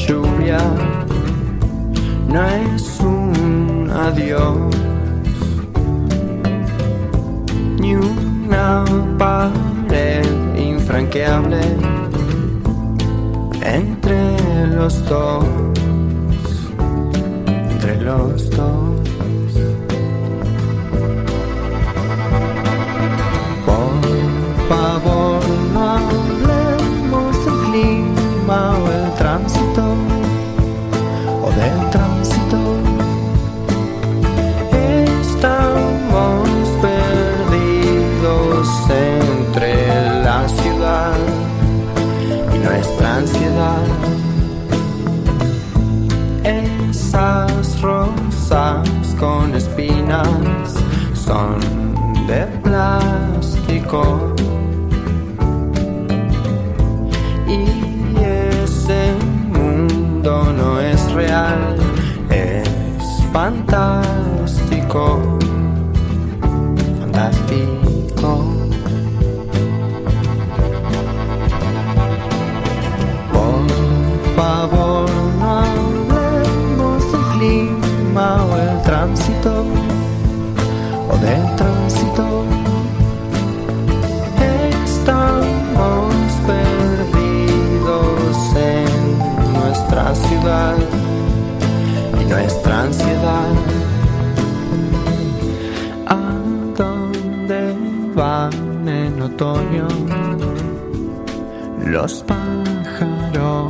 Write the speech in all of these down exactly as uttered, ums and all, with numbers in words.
lluvia no es un adiós, ni una pared infranqueable entre los dos, entre los dos. Por favor, no hablemos del clima o el tránsito, o del tránsito. Estamos perdidos entre la ciudad y nuestra ansiedad. Esas rosas con espinas son de plástico, y ese mundo no es real, es fantástico, fantástico. Por favor, no hablemos del clima o el tránsito, o del tránsito. Estamos perdidos en nuestra ciudad y nuestra ansiedad. ¿A dónde van en otoño los pájaros?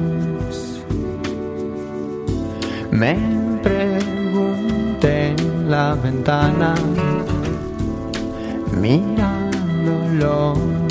Me pregunté en la ventana mirándolo.